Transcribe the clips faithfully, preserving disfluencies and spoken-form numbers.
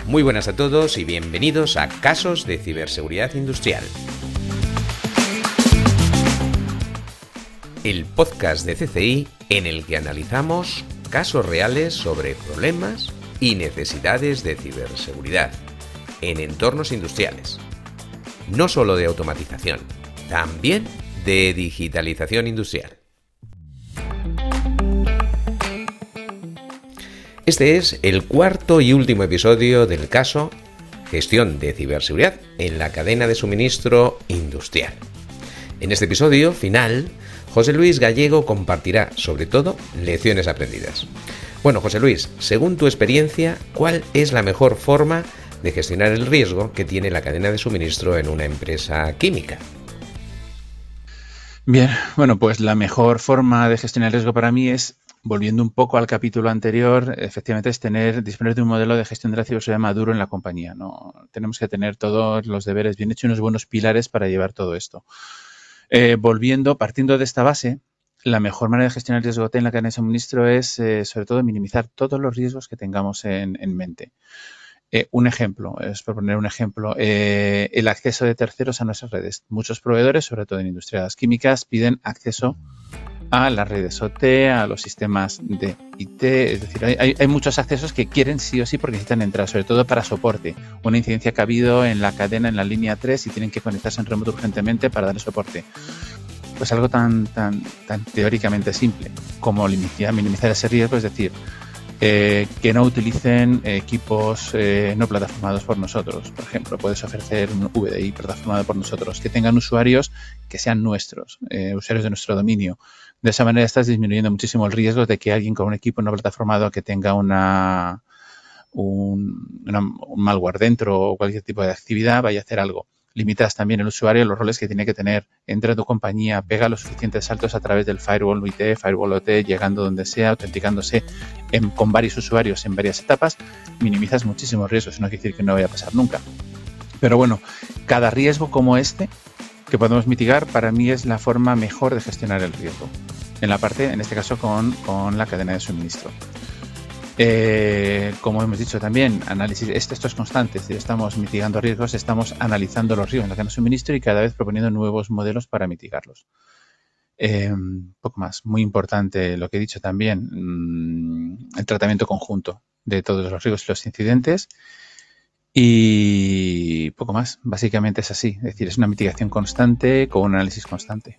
Muy buenas a todos y bienvenidos a Casos de Ciberseguridad Industrial. El podcast de C C I en el que analizamos casos reales sobre problemas y necesidades de ciberseguridad en entornos industriales. No solo de automatización, también de digitalización industrial. Este es el cuarto y último episodio del caso Gestión de ciberseguridad en la cadena de suministro industrial. En este episodio final, José Luis Gallego compartirá, sobre todo, lecciones aprendidas. Bueno, José Luis, según tu experiencia, ¿cuál es la mejor forma de gestionar el riesgo que tiene la cadena de suministro en una empresa química? Bien, bueno, pues la mejor forma de gestionar el riesgo para mí es, volviendo un poco al capítulo anterior, efectivamente es tener, disponer de un modelo de gestión de la ciberseguridad maduro en la compañía, ¿no? Tenemos que tener todos los deberes bien hechos y unos buenos pilares para llevar todo esto. Eh, volviendo, partiendo de esta base, la mejor manera de gestionar el riesgo en la cadena de suministro es, eh, sobre todo, minimizar todos los riesgos que tengamos en, en mente. Eh, un ejemplo, es por poner un ejemplo, eh, el acceso de terceros a nuestras redes. Muchos proveedores, sobre todo en industrias químicas, piden acceso a las redes O T, a los sistemas de I T, es decir, hay, hay muchos accesos que quieren sí o sí porque necesitan entrar, sobre todo para soporte. Una incidencia que ha habido en la cadena, en la línea tres y tienen que conectarse en remoto urgentemente para darle soporte. Pues algo tan, tan, tan teóricamente simple como minimizar, minimizar ese riesgo, es decir, Eh, que no utilicen equipos eh, no plataformados por nosotros. Por ejemplo, puedes ofrecer un V D I plataformado por nosotros, que tengan usuarios que sean nuestros, eh, usuarios de nuestro dominio. De esa manera estás disminuyendo muchísimo el riesgo de que alguien con un equipo no plataformado que tenga una, un, una, un malware dentro o cualquier tipo de actividad vaya a hacer algo. Limitas también el usuario los roles que tiene que tener. Entra a tu compañía, pega los suficientes saltos a través del firewall I T, firewall O T, llegando donde sea, autenticándose en, con varios usuarios en varias etapas, minimizas muchísimos riesgos. Eso no quiere decir que no vaya a pasar nunca. Pero bueno, cada riesgo como este que podemos mitigar, para mí es la forma mejor de gestionar el riesgo. En la parte, en este caso, con, con la cadena de suministro. Eh, como hemos dicho también, análisis, esto, esto es constante, si estamos mitigando riesgos, estamos analizando los riesgos en la cadena de suministro y cada vez proponiendo nuevos modelos para mitigarlos. Eh, poco más, muy importante lo que he dicho también, mmm, el tratamiento conjunto de todos los riesgos y los incidentes y poco más, básicamente es así, es decir, es una mitigación constante con un análisis constante.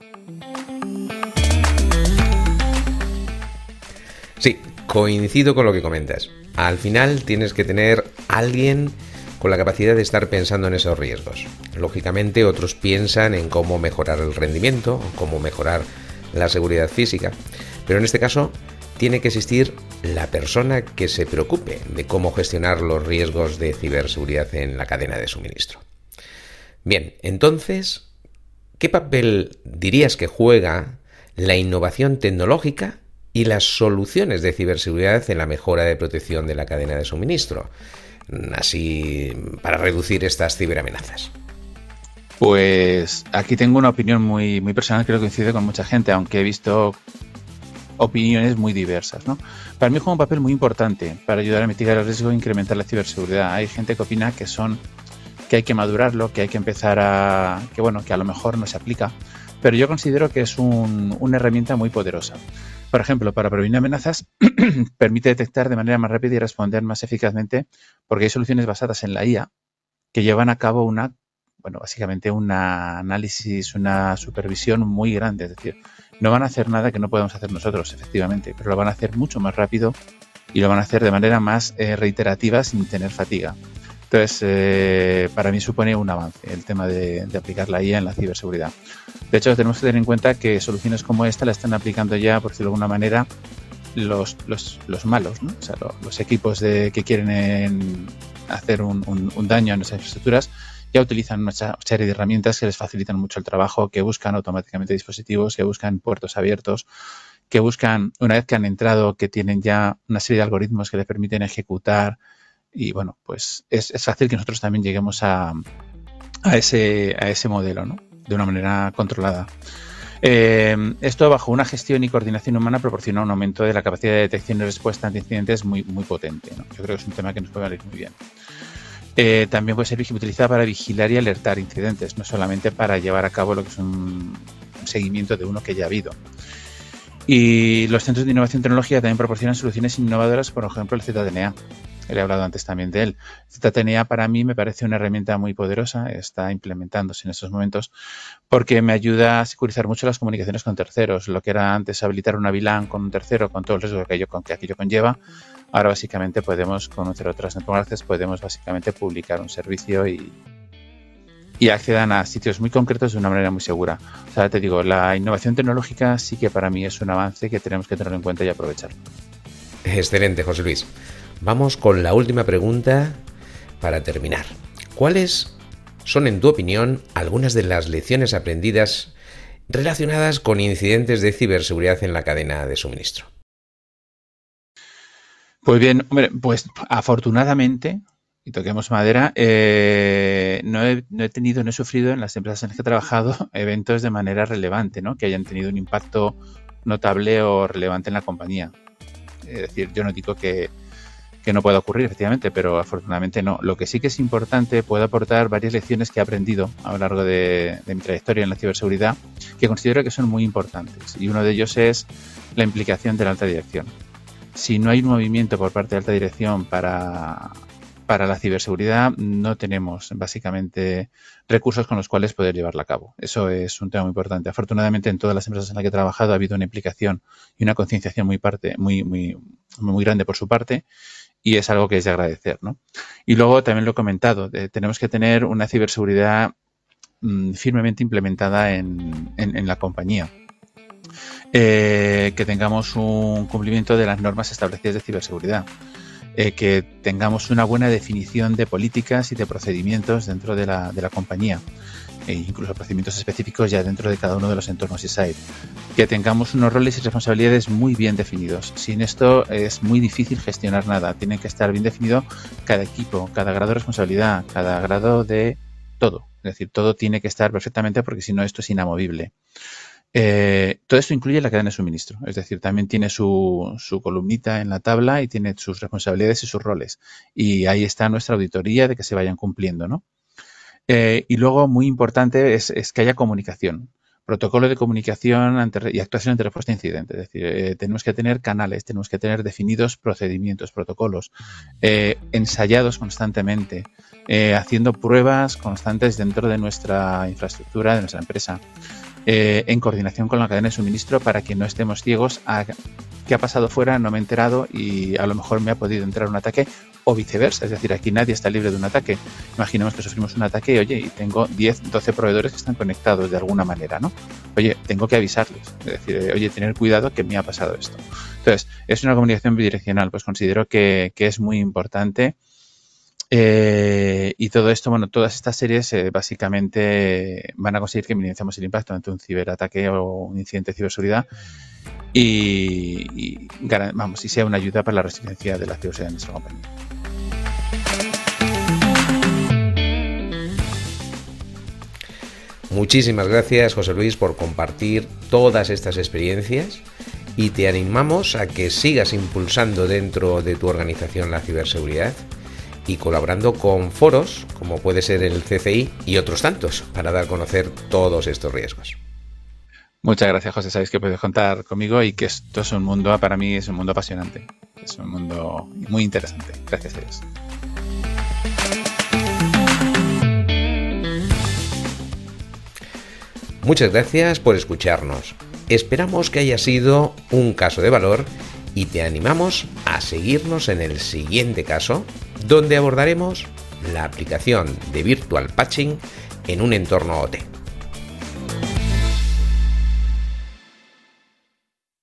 Sí, coincido con lo que comentas. Al final tienes que tener alguien con la capacidad de estar pensando en esos riesgos. Lógicamente otros piensan en cómo mejorar el rendimiento, o cómo mejorar la seguridad física, pero en este caso tiene que existir la persona que se preocupe de cómo gestionar los riesgos de ciberseguridad en la cadena de suministro. Bien, entonces, ¿qué papel dirías que juega la innovación tecnológica y las soluciones de ciberseguridad en la mejora de protección de la cadena de suministro, así para reducir estas ciberamenazas? Pues aquí tengo una opinión muy, muy personal, creo que coincide con mucha gente, aunque he visto opiniones muy diversas, ¿no? Para mí juega un papel muy importante para ayudar a mitigar el riesgo e incrementar la ciberseguridad. Hay gente que opina que son que hay que madurarlo, que hay que empezar a que bueno, que a lo mejor no se aplica, pero yo considero que es un, una herramienta muy poderosa. Por ejemplo, para prevenir amenazas, permite detectar de manera más rápida y responder más eficazmente, porque hay soluciones basadas en la I A que llevan a cabo una, bueno, básicamente un análisis, una supervisión muy grande. Es decir, no van a hacer nada que no podamos hacer nosotros, efectivamente, pero lo van a hacer mucho más rápido y lo van a hacer de manera más eh, reiterativa sin tener fatiga. Entonces, eh, para mí supone un avance el tema de, de aplicar la I A en la ciberseguridad. De hecho, tenemos que tener en cuenta que soluciones como esta la están aplicando ya, por decirlo de alguna manera, los, los, los malos, ¿no? O sea, los, los equipos de, que quieren en, hacer un, un, un daño a nuestras infraestructuras ya utilizan una serie de herramientas que les facilitan mucho el trabajo, que buscan automáticamente dispositivos, que buscan puertos abiertos, que buscan, una vez que han entrado, que tienen ya una serie de algoritmos que les permiten ejecutar. Y bueno, pues es, es fácil que nosotros también lleguemos a, a, ese, a ese modelo, ¿no? De una manera controlada. Eh, esto bajo una gestión y coordinación humana proporciona un aumento de la capacidad de detección y respuesta ante incidentes muy, muy potente, ¿no? Yo creo que es un tema que nos puede valer muy bien. Eh, también puede ser utilizada para vigilar y alertar incidentes, no solamente para llevar a cabo lo que es un, un seguimiento de uno que ya ha habido. Y los centros de innovación tecnológica también proporcionan soluciones innovadoras, por ejemplo el Z T N A. He hablado antes también de él. Z T N A para mí me parece una herramienta muy poderosa, está implementándose en estos momentos porque me ayuda a securizar mucho las comunicaciones con terceros. Lo que era antes habilitar una V LAN con un tercero, con todo el riesgo que aquello, que aquello conlleva, ahora básicamente podemos conocer otras networks, podemos básicamente publicar un servicio y, y accedan a sitios muy concretos de una manera muy segura. O sea, te digo, la innovación tecnológica sí que para mí es un avance que tenemos que tener en cuenta y aprovechar. Excelente, José Luis. Vamos con la última pregunta para terminar. ¿Cuáles son, en tu opinión, algunas de las lecciones aprendidas relacionadas con incidentes de ciberseguridad en la cadena de suministro? Pues bien, hombre, pues afortunadamente, y toquemos madera, eh, no, he, no he tenido, no he sufrido en las empresas en las que he trabajado eventos de manera relevante, ¿no? Que hayan tenido un impacto notable o relevante en la compañía. Es decir, yo no digo que que no pueda ocurrir, efectivamente, pero afortunadamente no. Lo que sí que es importante, puedo aportar varias lecciones que he aprendido a lo largo de, de mi trayectoria en la ciberseguridad, que considero que son muy importantes. Y uno de ellos es la implicación de la alta dirección. Si no hay un movimiento por parte de alta dirección para, para la ciberseguridad, no tenemos básicamente recursos con los cuales poder llevarla a cabo. Eso es un tema muy importante. Afortunadamente, en todas las empresas en las que he trabajado ha habido una implicación y una concienciación muy, parte, muy, muy, muy grande por su parte. Y es algo que es de agradecer, ¿no? Y luego también lo he comentado, eh, tenemos que tener una ciberseguridad mmm, firmemente implementada en, en, en la compañía. Eh, que tengamos un cumplimiento de las normas establecidas de ciberseguridad. Eh, que tengamos una buena definición de políticas y de procedimientos dentro de la, de la compañía. E incluso procedimientos específicos ya dentro de cada uno de los entornos I S A I D. Que tengamos unos roles y responsabilidades muy bien definidos. Sin esto es muy difícil gestionar nada. Tiene que estar bien definido cada equipo, cada grado de responsabilidad, cada grado de todo. Es decir, todo tiene que estar perfectamente porque si no esto es inamovible. Eh, todo esto incluye la cadena de suministro. Es decir, también tiene su, su columnita en la tabla y tiene sus responsabilidades y sus roles. Y ahí está nuestra auditoría de que se vayan cumpliendo, ¿no? Eh, y luego, muy importante, es, es que haya comunicación. Protocolo de comunicación ante, y actuación ante respuesta a incidentes. Es decir, eh, tenemos que tener canales, tenemos que tener definidos procedimientos, protocolos, eh, ensayados constantemente, eh, haciendo pruebas constantes dentro de nuestra infraestructura, de nuestra empresa, eh, en coordinación con la cadena de suministro para que no estemos ciegos a qué ha pasado fuera, no me he enterado y a lo mejor me ha podido entrar un ataque o viceversa. Es decir, aquí nadie está libre de un ataque. Imaginemos que sufrimos un ataque y, oye, y tengo diez, doce proveedores que están conectados de alguna manera, ¿no? Oye, tengo que avisarles. Es decir, oye, tener cuidado que me ha pasado esto. Entonces, es una comunicación bidireccional. Pues considero que, que es muy importante. Eh, y todo esto, bueno, todas estas series eh, básicamente van a conseguir que minimicemos el impacto ante un ciberataque o un incidente de ciberseguridad y, y, vamos, y sea una ayuda para la resiliencia de la ciberseguridad de nuestra compañía. Muchísimas gracias, José Luis, por compartir todas estas experiencias y te animamos a que sigas impulsando dentro de tu organización la ciberseguridad y colaborando con foros como puede ser el C C I y otros tantos para dar a conocer todos estos riesgos. Muchas gracias, José. Sabéis que podéis contar conmigo y que esto es un mundo, para mí es un mundo apasionante. Es un mundo muy interesante. Gracias a Dios. Muchas gracias por escucharnos. Esperamos que haya sido un caso de valor y te animamos a seguirnos en el siguiente caso, donde abordaremos la aplicación de Virtual Patching en un entorno O T.